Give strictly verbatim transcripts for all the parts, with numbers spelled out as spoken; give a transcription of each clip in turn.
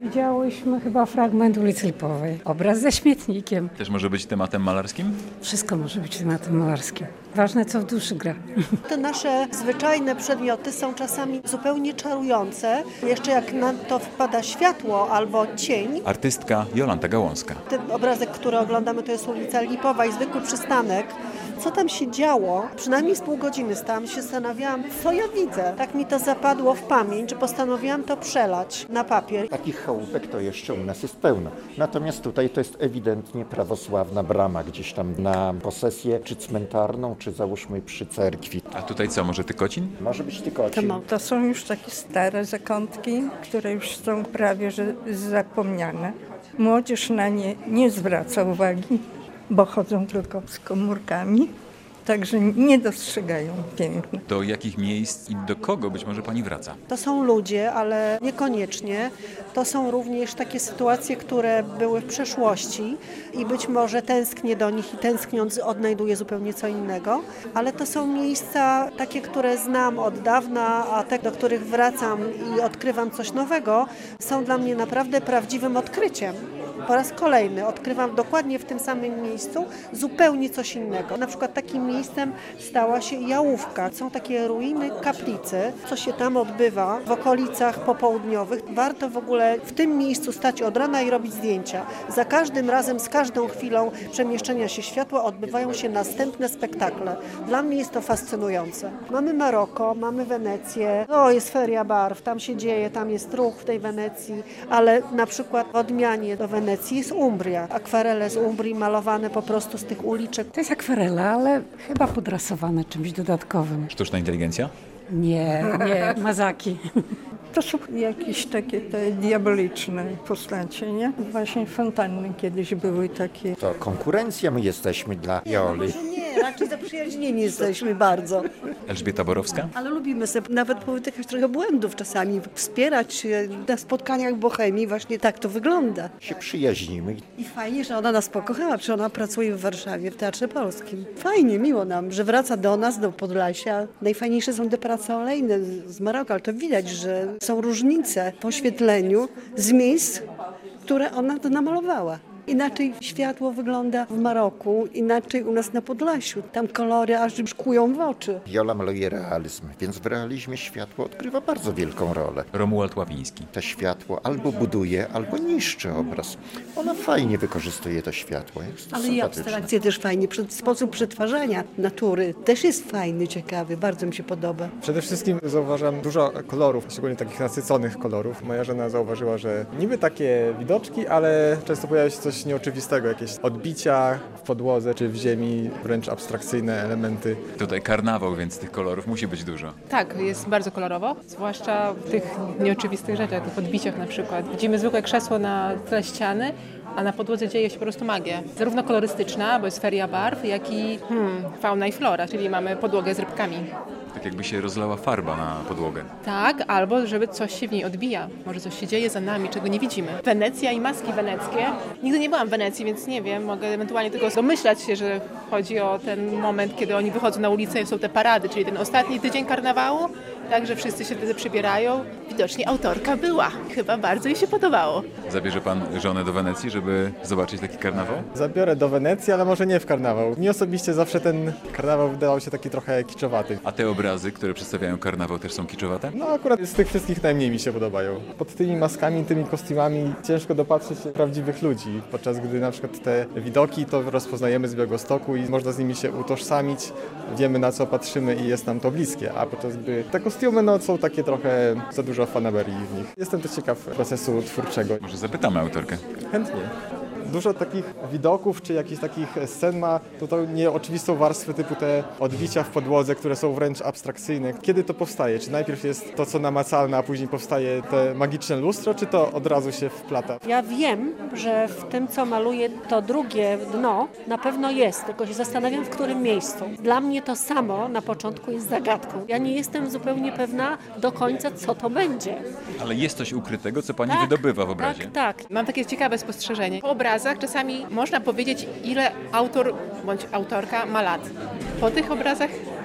Widziałyśmy chyba fragment ulicy Lipowej. Obraz ze śmietnikiem. Też może być tematem malarskim? Wszystko może być tematem malarskim. Ważne, co w duszy gra. Te nasze zwyczajne przedmioty są czasami zupełnie czarujące. Jeszcze jak na to wpada światło albo cień. Artystka Jolanta Gałązka. Ten obrazek, który oglądamy, to jest ulica Lipowa i zwykły przystanek. Co tam się działo? Przynajmniej z pół godziny stałam się zastanawiałam, co ja widzę. Tak mi to zapadło w pamięć, że postanowiłam to przelać na papier. Takich chałupek to jeszcze u nas jest pełno. Natomiast tutaj to jest ewidentnie prawosławna brama gdzieś tam na posesję, czy cmentarną, czy załóżmy przy cerkwi. A tutaj co, może Tykocin? Może być Tykocin. To, to są już takie stare zakątki, które już są prawie że zapomniane. Młodzież na nie nie zwraca uwagi, bo chodzą tylko z komórkami, także nie dostrzegają piękna. Do jakich miejsc i do kogo być może pani wraca? To są ludzie, ale niekoniecznie. To są również takie sytuacje, które były w przeszłości i być może tęsknię do nich i tęskniąc odnajduję zupełnie co innego. Ale to są miejsca takie, które znam od dawna, a te, do których wracam i odkrywam coś nowego, są dla mnie naprawdę prawdziwym odkryciem. Po raz kolejny odkrywam dokładnie w tym samym miejscu zupełnie coś innego. Na przykład takim miejscem stała się Jałówka. Są takie ruiny kaplicy, co się tam odbywa w okolicach popołudniowych. Warto w ogóle w tym miejscu stać od rana i robić zdjęcia. Za każdym razem, z każdą chwilą przemieszczenia się światła odbywają się następne spektakle. Dla mnie jest to fascynujące. Mamy Maroko, mamy Wenecję, o jest feria barw, tam się dzieje, tam jest ruch w tej Wenecji, ale na przykład w odmianie do Wenecji jest Umbria. Akwarele z Umbrii malowane po prostu z tych uliczek. To jest akwarela, ale chyba podrasowane czymś dodatkowym. Sztuczna inteligencja? Nie, nie, mazaki. To są jakieś takie te diaboliczne postacie, nie? Właśnie fontanny kiedyś były takie. To konkurencja my jesteśmy dla Joli. Nie, raczej zaprzyjaźnieni jesteśmy bardzo. Elżbieta Borowska? Ale lubimy sobie nawet powtykać trochę błędów czasami, wspierać się na spotkaniach Bohemii. Właśnie tak to wygląda. Się przyjaźnimy. I fajnie, że ona nas pokochała, czy ona pracuje w Warszawie w Teatrze Polskim. Fajnie, miło nam, że wraca do nas, do Podlasia. Najfajniejsze są te prace olejne z Maroka, ale to widać, że są różnice w oświetleniu z miejsc, które ona to namalowała. Inaczej światło wygląda w Maroku, inaczej u nas na Podlasiu. Tam kolory aż szkłują w oczy. Jola maluje realizm, więc w realizmie światło odgrywa bardzo wielką rolę. Romuald Łapiński. To światło albo buduje, albo niszczy obraz. Ona fajnie wykorzystuje to światło. Jest to Ale i sympatyczne. abstrakcje też fajnie. Sposób przetwarzania natury też jest fajny, ciekawy. Bardzo mi się podoba. Przede wszystkim zauważam dużo kolorów, szczególnie takich nasyconych kolorów. Moja żona zauważyła, że niby takie widoczki, ale często pojawia się coś nieoczywistego, jakieś odbicia w podłodze czy w ziemi, wręcz abstrakcyjne elementy. Tutaj karnawał, więc tych kolorów musi być dużo. Tak, jest bardzo kolorowo, zwłaszcza w tych nieoczywistych rzeczach, tych odbiciach na przykład. Widzimy zwykłe krzesło na tle ściany, a na podłodze dzieje się po prostu magia. Zarówno kolorystyczna, bo jest feria barw, jak i hmm, fauna i flora, czyli mamy podłogę z rybkami. Tak jakby się rozlała farba na podłogę. Tak, albo żeby coś się w niej odbija. Może coś się dzieje za nami, czego nie widzimy. Wenecja i maski weneckie. Nigdy nie byłam w Wenecji, więc nie wiem. Mogę ewentualnie tylko domyślać się, że chodzi o ten moment, kiedy oni wychodzą na ulicę i są te parady, czyli ten ostatni tydzień karnawału. Także wszyscy się wtedy przybierają. Widocznie autorka była. Chyba bardzo jej się podobało. Zabierze pan żonę do Wenecji, żeby zobaczyć taki karnawał? Zabiorę do Wenecji, ale może nie w karnawał. Mi osobiście zawsze ten karnawał wydawał się taki trochę kiczowaty. A te obrazy, które przedstawiają karnawał, też są kiczowate? No akurat z tych wszystkich najmniej mi się podobają. Pod tymi maskami, tymi kostiumami ciężko dopatrzeć się prawdziwych ludzi, podczas gdy na przykład te widoki to rozpoznajemy z Białegostoku i można z nimi się utożsamić, wiemy na co patrzymy i jest nam to bliskie, a podczas gdy te kostiumy no, są takie trochę za dużo fanaberii w nich. Jestem też ciekaw procesu twórczego. Może zapytamy autorkę. Chętnie. Dużo takich widoków czy jakichś takich scen ma to, to nieoczywistą warstwę typu te odbicia w podłodze, które są wręcz abstrakcyjne. Kiedy to powstaje? Czy najpierw jest to, co namacalne, a później powstaje te magiczne lustro, czy to od razu się wplata? Ja wiem, że w tym, co maluję, to drugie dno na pewno jest, tylko się zastanawiam, w którym miejscu. Dla mnie to samo na początku jest zagadką. Ja nie jestem zupełnie pewna do końca, co to będzie. Ale jest coś ukrytego, co pani Tak, wydobywa w obrazie. Tak, tak. Mam takie ciekawe spostrzeżenie. Po obrazach czasami można powiedzieć, ile autor bądź autorka ma lat. Po tych obrazach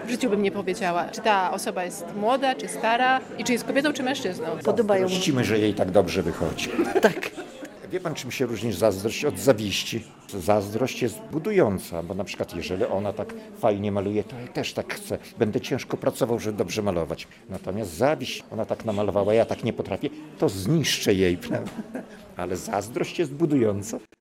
w życiu bym nie powiedziała, czy ta osoba jest młoda, czy stara i czy jest kobietą, czy mężczyzną. Podobają mi się. Zazdrościmy, że jej tak dobrze wychodzi. Tak. Wie pan, czym się różni zazdrość od zawiści? Zazdrość jest budująca, bo na przykład jeżeli ona tak fajnie maluje, to ja też tak chcę. Będę ciężko pracował, żeby dobrze malować. Natomiast zawiść, ona tak namalowała, ja tak nie potrafię, to zniszczę jej, prawda? Ale zazdrość jest budująca.